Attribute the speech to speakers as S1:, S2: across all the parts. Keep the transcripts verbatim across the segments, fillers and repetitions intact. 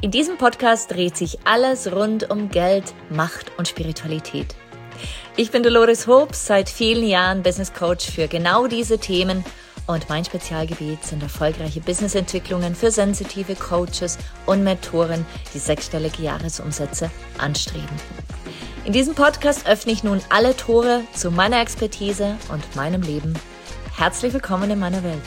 S1: In diesem Podcast dreht sich alles rund um Geld, Macht und Spiritualität. Ich bin Dolores Hobbs, seit vielen Jahren Business Coach für genau diese Themen und mein Spezialgebiet sind erfolgreiche Businessentwicklungen für sensitive Coaches und Mentoren, die sechsstellige Jahresumsätze anstreben. In diesem Podcast öffne ich nun alle Tore zu meiner Expertise und meinem Leben. Herzlich willkommen in meiner Welt.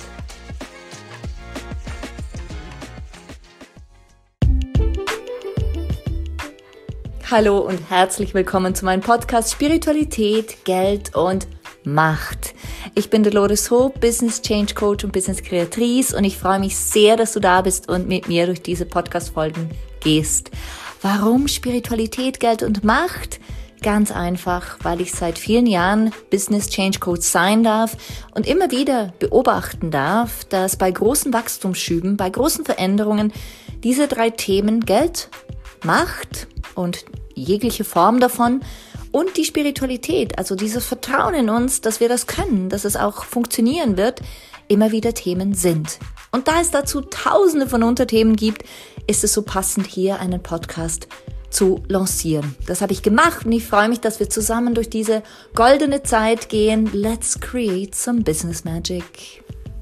S1: Hallo und herzlich willkommen zu meinem Podcast Spiritualität, Geld und Macht. Ich bin Dolores Hobbs, Business Change Coach und Business Kreatrice und ich freue mich sehr, dass du da bist und mit mir durch diese Podcast-Folgen gehst. Warum Spiritualität, Geld und Macht? Ganz einfach, weil ich seit vielen Jahren Business Change Coach sein darf und immer wieder beobachten darf, dass bei großen Wachstumsschüben, bei großen Veränderungen diese drei Themen Geld, Macht und jegliche Form davon und die Spiritualität, also dieses Vertrauen in uns, dass wir das können, dass es auch funktionieren wird, immer wieder Themen sind. Und da es dazu tausende von Unterthemen gibt, ist es so passend, hier einen Podcast zu lancieren. Das habe ich gemacht und ich freue mich, dass wir zusammen durch diese goldene Zeit gehen. Let's create some business magic.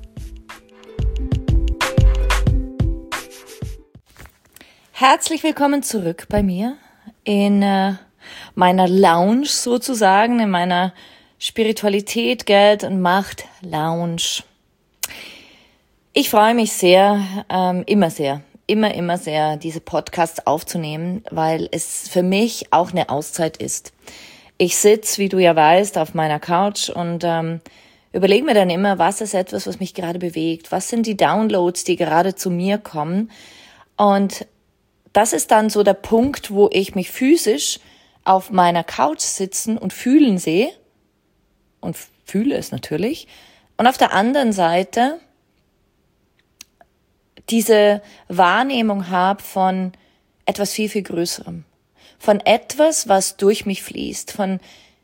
S1: Herzlich willkommen zurück bei mir in äh, meiner Lounge sozusagen, in meiner Spiritualität, Geld und Macht Lounge. Ich freue mich sehr, ähm, immer sehr, immer, immer sehr, diese Podcasts aufzunehmen, weil es für mich auch eine Auszeit ist. Ich sitze, wie du ja weißt, auf meiner Couch und ähm, überlege mir dann immer, was ist etwas, was mich gerade bewegt, was sind die Downloads, die gerade zu mir kommen, und das ist dann so der Punkt, wo ich mich physisch auf meiner Couch sitzen und fühlen sehe und fühle es natürlich. Und auf der anderen Seite diese Wahrnehmung habe von etwas viel, viel Größerem. Von etwas, was durch mich fließt. Von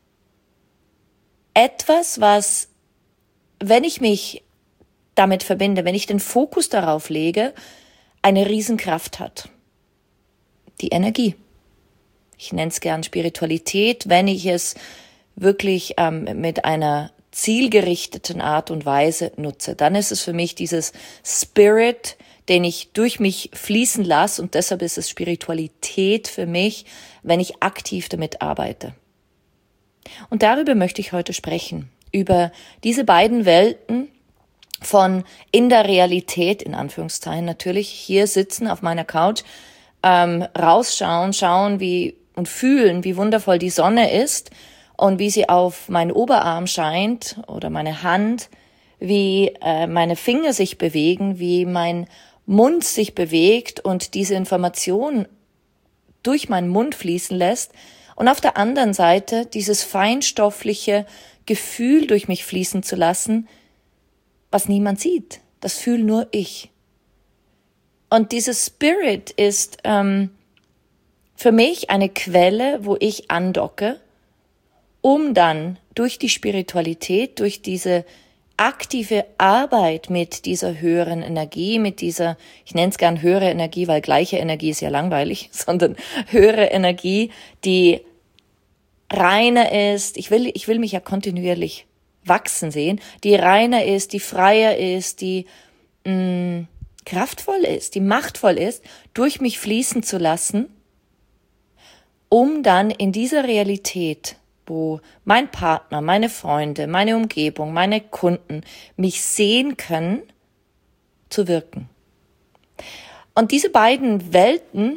S1: etwas, was, wenn ich mich damit verbinde, wenn ich den Fokus darauf lege, eine Riesenkraft hat. Die Energie. Ich nenne es gern Spiritualität, wenn ich es wirklich ähm, mit einer zielgerichteten Art und Weise nutze. Dann ist es für mich dieses Spirit, den ich durch mich fließen lasse, und deshalb ist es Spiritualität für mich, wenn ich aktiv damit arbeite. Und darüber möchte ich heute sprechen, über diese beiden Welten von in der Realität, in Anführungszeichen natürlich, hier sitzen auf meiner Couch, Ähm, rausschauen, schauen wie und fühlen, wie wundervoll die Sonne ist und wie sie auf meinen Oberarm scheint oder meine Hand, wie äh, meine Finger sich bewegen, wie mein Mund sich bewegt und diese Information durch meinen Mund fließen lässt, und auf der anderen Seite dieses feinstoffliche Gefühl durch mich fließen zu lassen, was niemand sieht. Das fühle nur ich. Und dieses Spirit ist ähm, für mich eine Quelle, wo ich andocke, um dann durch die Spiritualität, durch diese aktive Arbeit mit dieser höheren Energie, mit dieser, ich nenne es gern höhere Energie, weil gleiche Energie ist ja langweilig, sondern höhere Energie, die reiner ist. Ich will, ich will mich ja kontinuierlich wachsen sehen, die reiner ist, die freier ist, die mh, kraftvoll ist, die machtvoll ist, durch mich fließen zu lassen, um dann in dieser Realität, wo mein Partner, meine Freunde, meine Umgebung, meine Kunden mich sehen können, zu wirken. Und diese beiden Welten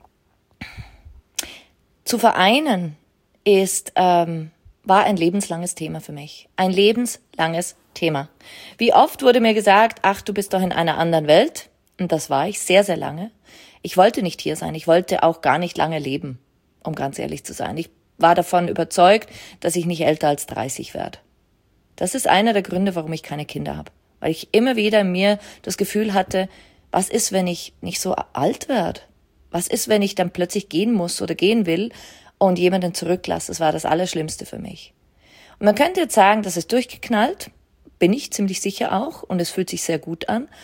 S1: zu vereinen, ist ähm, war ein lebenslanges Thema für mich. Ein lebenslanges Thema. Wie oft wurde mir gesagt, ach, du bist doch in einer anderen Welt. Und das war ich sehr, sehr lange. Ich wollte nicht hier sein. Ich wollte auch gar nicht lange leben, um ganz ehrlich zu sein. Ich war davon überzeugt, dass ich nicht älter als dreißig werde. Das ist einer der Gründe, warum ich keine Kinder habe. Weil ich immer wieder in mir das Gefühl hatte, was ist, wenn ich nicht so alt werde? Was ist, wenn ich dann plötzlich gehen muss oder gehen will und jemanden zurücklasse? Das war das Allerschlimmste für mich. Und man könnte jetzt sagen, das ist durchgeknallt. Bin ich ziemlich sicher auch. Und es fühlt sich sehr gut an.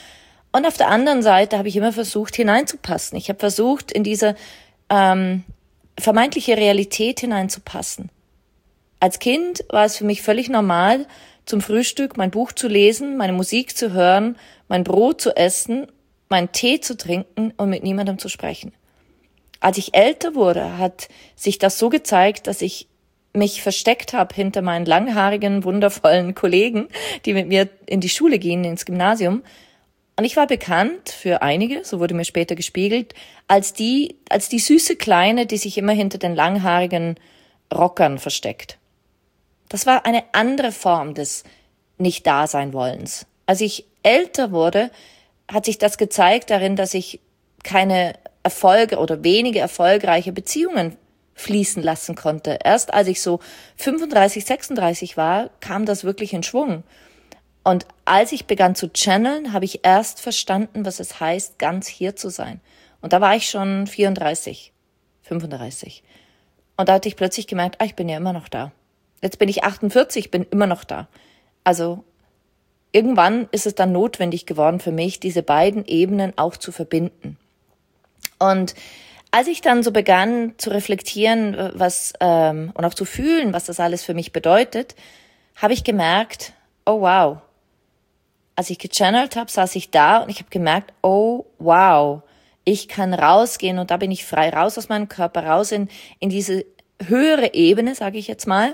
S1: Und auf der anderen Seite habe ich immer versucht, hineinzupassen. Ich habe versucht, in diese ähm, vermeintliche Realität hineinzupassen. Als Kind war es für mich völlig normal, zum Frühstück mein Buch zu lesen, meine Musik zu hören, mein Brot zu essen, meinen Tee zu trinken und mit niemandem zu sprechen. Als ich älter wurde, hat sich das so gezeigt, dass ich mich versteckt habe hinter meinen langhaarigen, wundervollen Kollegen, die mit mir in die Schule gehen, ins Gymnasium. Und ich war bekannt für einige, so wurde mir später gespiegelt, als die, als die süße Kleine, die sich immer hinter den langhaarigen Rockern versteckt. Das war eine andere Form des Nicht-Dasein-Wollens. Als ich älter wurde, hat sich das gezeigt darin, dass ich keine Erfolge oder wenige erfolgreiche Beziehungen fließen lassen konnte. Erst als ich so fünfunddreißig, sechsunddreißig war, kam das wirklich in Schwung. Und als ich begann zu channeln, habe ich erst verstanden, was es heißt, ganz hier zu sein. Und da war ich schon vierunddreißig, fünfunddreißig. Und da hatte ich plötzlich gemerkt, ah, ich bin ja immer noch da. Jetzt bin ich achtundvierzig, bin immer noch da. Also irgendwann ist es dann notwendig geworden für mich, diese beiden Ebenen auch zu verbinden. Und als ich dann so begann zu reflektieren, was ähm, und auch zu fühlen, was das alles für mich bedeutet, habe ich gemerkt, oh wow. Als ich gechannelt habe, saß ich da und ich habe gemerkt, oh wow, ich kann rausgehen und da bin ich frei, raus aus meinem Körper, raus in in diese höhere Ebene, sage ich jetzt mal.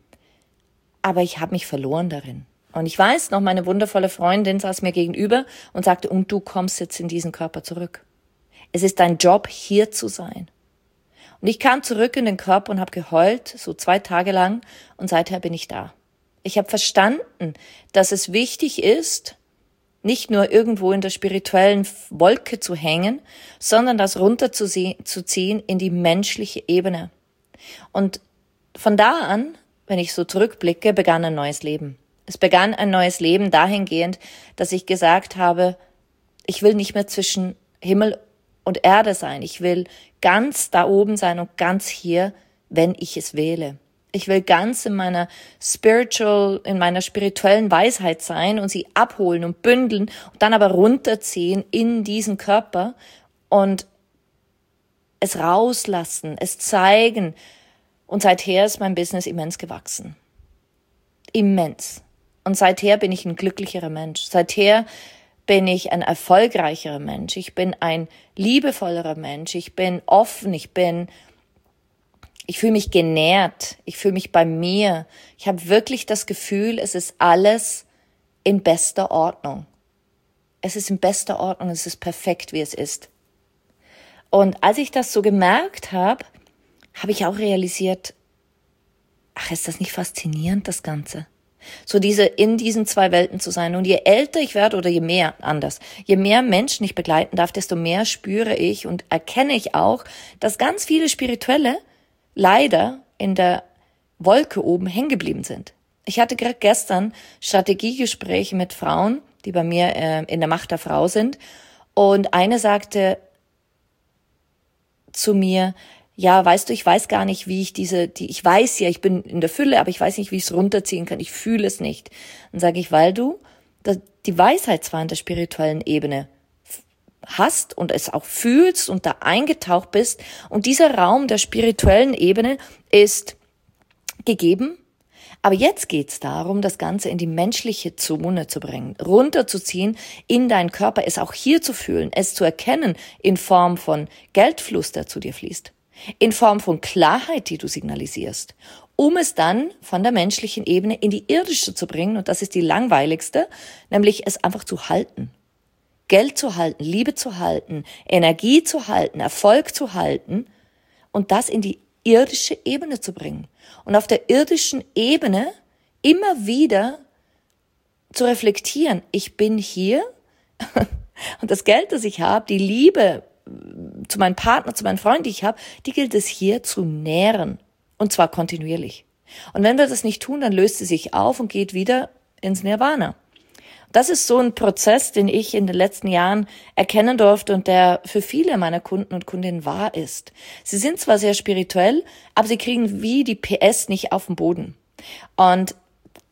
S1: Aber ich habe mich verloren darin. Und ich weiß noch, meine wundervolle Freundin saß mir gegenüber und sagte, und du kommst jetzt in diesen Körper zurück. Es ist dein Job, hier zu sein. Und ich kam zurück in den Körper und habe geheult, so zwei Tage lang, und seither bin ich da. Ich habe verstanden, dass es wichtig ist, nicht nur irgendwo in der spirituellen Wolke zu hängen, sondern das runterzuziehen in die menschliche Ebene. Und von da an, wenn ich so zurückblicke, begann ein neues Leben. Es begann ein neues Leben dahingehend, dass ich gesagt habe, ich will nicht mehr zwischen Himmel und Erde sein. Ich will ganz da oben sein und ganz hier, wenn ich es wähle. Ich will ganz in meiner spiritual, in meiner spirituellen Weisheit sein und sie abholen und bündeln und dann aber runterziehen in diesen Körper und es rauslassen, es zeigen. Und seither ist mein Business immens gewachsen. Immens. Und seither bin ich ein glücklicherer Mensch. Seither bin ich ein erfolgreicherer Mensch. Ich bin ein liebevollerer Mensch. Ich bin offen. Ich bin, ich fühle mich genährt. Ich fühle mich bei mir. Ich habe wirklich das Gefühl, es ist alles in bester Ordnung. Es ist in bester Ordnung. Es ist perfekt, wie es ist. Und als ich das so gemerkt habe, habe ich auch realisiert, ach, ist das nicht faszinierend, das Ganze? So diese, in diesen zwei Welten zu sein. Und je älter ich werde oder je mehr, anders, je mehr Menschen ich begleiten darf, desto mehr spüre ich und erkenne ich auch, dass ganz viele Spirituelle leider in der Wolke oben hängen geblieben sind. Ich hatte gerade gestern Strategiegespräche mit Frauen, die bei mir äh, in der Macht der Frau sind. Und eine sagte zu mir, ja, weißt du, ich weiß gar nicht, wie ich diese, die, ich weiß ja, ich bin in der Fülle, aber ich weiß nicht, wie ich es runterziehen kann. Ich fühle es nicht. Dann sage ich, weil du die Weisheit zwar in der spirituellen Ebene hast und es auch fühlst und da eingetaucht bist und dieser Raum der spirituellen Ebene ist gegeben, aber jetzt geht's darum, das Ganze in die menschliche Zone zu bringen, runterzuziehen in deinen Körper, es auch hier zu fühlen, es zu erkennen in Form von Geldfluss, der zu dir fließt. In Form von Klarheit, die du signalisierst, um es dann von der menschlichen Ebene in die irdische zu bringen. Und das ist die langweiligste, nämlich es einfach zu halten. Geld zu halten, Liebe zu halten, Energie zu halten, Erfolg zu halten und das in die irdische Ebene zu bringen. Und auf der irdischen Ebene immer wieder zu reflektieren, ich bin hier und das Geld, das ich habe, die Liebe zu meinem Partner, zu meinen Freunden, die ich habe, die gilt es hier zu nähren. Und zwar kontinuierlich. Und wenn wir das nicht tun, dann löst sie sich auf und geht wieder ins Nirvana. Das ist so ein Prozess, den ich in den letzten Jahren erkennen durfte und der für viele meiner Kunden und Kundinnen wahr ist. Sie sind zwar sehr spirituell, aber sie kriegen wie die P S nicht auf den Boden. Und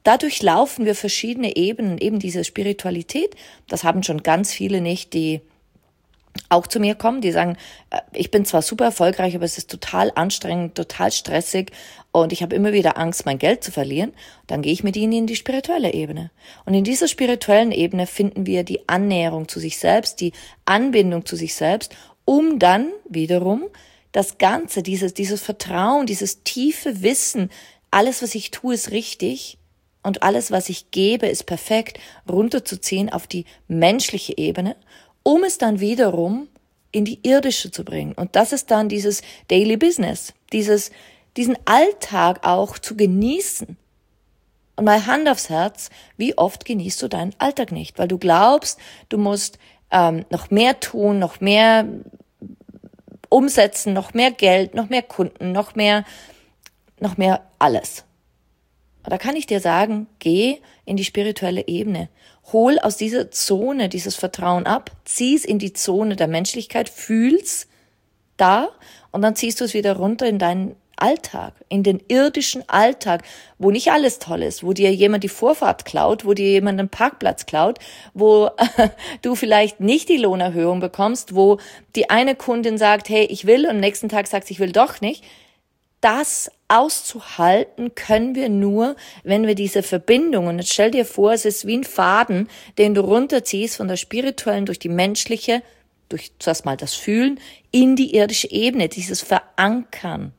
S1: dadurch laufen wir verschiedene Ebenen, eben diese Spiritualität. Das haben schon ganz viele nicht, die auch zu mir kommen, die sagen, ich bin zwar super erfolgreich, aber es ist total anstrengend, total stressig und ich habe immer wieder Angst, mein Geld zu verlieren. Dann gehe ich mit ihnen in die spirituelle Ebene. Und in dieser spirituellen Ebene finden wir die Annäherung zu sich selbst, die Anbindung zu sich selbst, um dann wiederum das Ganze, dieses, dieses Vertrauen, dieses tiefe Wissen, alles, was ich tue, ist richtig und alles, was ich gebe, ist perfekt, runterzuziehen auf die menschliche Ebene, um es dann wiederum in die irdische zu bringen. Und das ist dann dieses Daily Business, dieses, diesen Alltag auch zu genießen. Und mal Hand aufs Herz, wie oft genießt du deinen Alltag nicht? Weil du glaubst, du musst ähm, noch mehr tun, noch mehr umsetzen, noch mehr Geld, noch mehr Kunden, noch mehr, noch mehr alles. Und da kann ich dir sagen, geh in die spirituelle Ebene. Hol aus dieser Zone dieses Vertrauen ab, zieh's in die Zone der Menschlichkeit, fühl's da und dann ziehst du es wieder runter in deinen Alltag, in den irdischen Alltag, wo nicht alles toll ist, wo dir jemand die Vorfahrt klaut, wo dir jemand einen Parkplatz klaut, wo äh, du vielleicht nicht die Lohnerhöhung bekommst, wo die eine Kundin sagt, hey, ich will und am nächsten Tag sagt, ich will doch nicht. Das auszuhalten können wir nur, wenn wir diese Verbindung, und jetzt stell dir vor, es ist wie ein Faden, den du runterziehst von der spirituellen durch die menschliche, durch zuerst mal das Fühlen, in die irdische Ebene, dieses Verankern.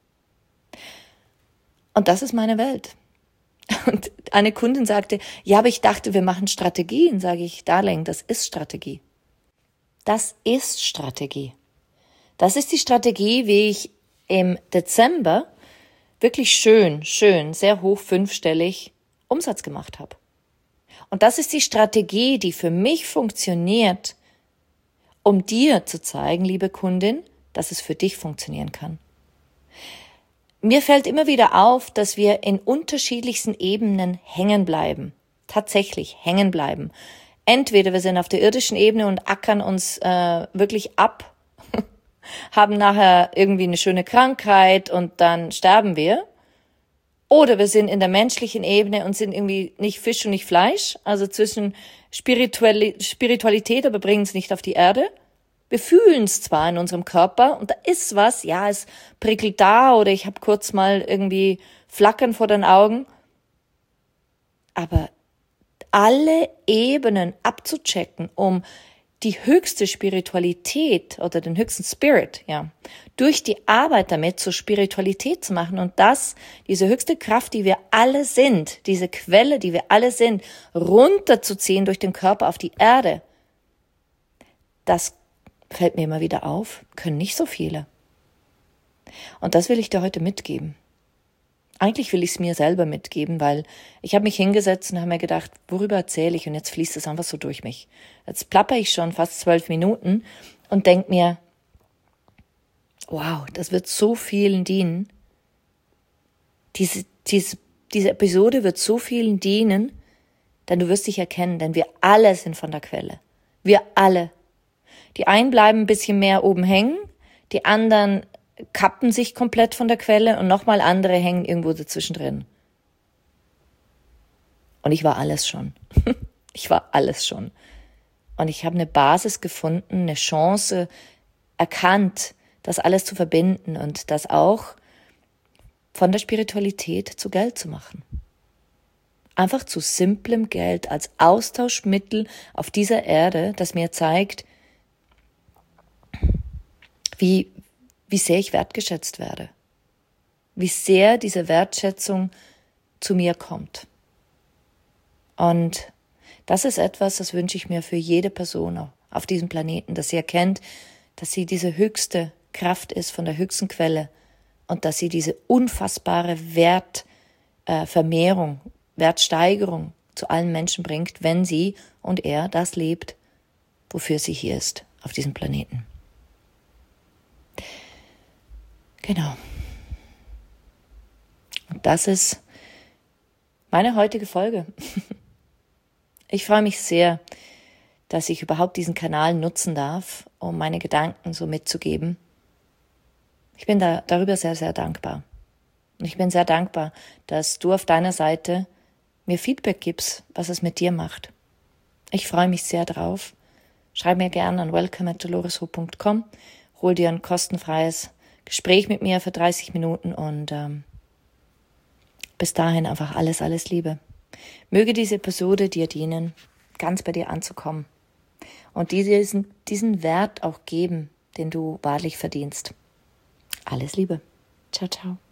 S1: Und das ist meine Welt. Und eine Kundin sagte, ja, aber ich dachte, wir machen Strategien, sage ich, Darling, das ist Strategie. Das ist Strategie. Das ist die Strategie, wie ich im Dezember wirklich schön, schön, sehr hoch fünfstellig Umsatz gemacht habe. Und das ist die Strategie, die für mich funktioniert, um dir zu zeigen, liebe Kundin, dass es für dich funktionieren kann. Mir fällt immer wieder auf, dass wir in unterschiedlichsten Ebenen hängen bleiben. Tatsächlich hängen bleiben. Entweder wir sind auf der irdischen Ebene und ackern uns äh, wirklich ab, haben nachher irgendwie eine schöne Krankheit und dann sterben wir. Oder wir sind in der menschlichen Ebene und sind irgendwie nicht Fisch und nicht Fleisch, also zwischen Spirituali- Spiritualität, aber bringen es nicht auf die Erde. Wir fühlen es zwar in unserem Körper und da ist was, ja, es prickelt da oder ich habe kurz mal irgendwie Flackern vor den Augen, aber alle Ebenen abzuchecken, um die höchste Spiritualität oder den höchsten Spirit, ja, durch die Arbeit damit zur Spiritualität zu machen und das, diese höchste Kraft, die wir alle sind, diese Quelle, die wir alle sind, runterzuziehen durch den Körper auf die Erde, das fällt mir immer wieder auf, können nicht so viele. Und das will ich dir heute mitgeben. Eigentlich will ich es mir selber mitgeben, weil ich habe mich hingesetzt und habe mir gedacht, worüber erzähle ich? Und jetzt fließt es einfach so durch mich. Jetzt plapper ich schon fast zwölf Minuten und denk mir, wow, das wird so vielen dienen. Diese, diese, diese Episode wird so vielen dienen, denn du wirst dich erkennen, denn wir alle sind von der Quelle. Wir alle. Die einen bleiben ein bisschen mehr oben hängen, die anderen kappen sich komplett von der Quelle und nochmal andere hängen irgendwo dazwischen drin. Und ich war alles schon. Ich war alles schon. Und ich habe eine Basis gefunden, eine Chance erkannt, das alles zu verbinden und das auch von der Spiritualität zu Geld zu machen. Einfach zu simplem Geld als Austauschmittel auf dieser Erde, das mir zeigt, wie wie sehr ich wertgeschätzt werde, wie sehr diese Wertschätzung zu mir kommt. Und das ist etwas, das wünsche ich mir für jede Person auf diesem Planeten, dass sie erkennt, dass sie diese höchste Kraft ist von der höchsten Quelle und dass sie diese unfassbare Wertvermehrung, äh, Wertsteigerung zu allen Menschen bringt, wenn sie und er das lebt, wofür sie hier ist, auf diesem Planeten. Genau. Und das ist meine heutige Folge. Ich freue mich sehr, dass ich überhaupt diesen Kanal nutzen darf, um meine Gedanken so mitzugeben. Ich bin da, darüber sehr, sehr dankbar. Und ich bin sehr dankbar, dass du auf deiner Seite mir Feedback gibst, was es mit dir macht. Ich freue mich sehr drauf. Schreib mir gerne an welcome at doloreshow punkt com, hol dir ein kostenfreies Gespräch mit mir für dreißig Minuten und ähm, bis dahin einfach alles, alles Liebe. Möge diese Episode dir dienen, ganz bei dir anzukommen und dir diesen, diesen Wert auch geben, den du wahrlich verdienst. Alles Liebe. Ciao, ciao.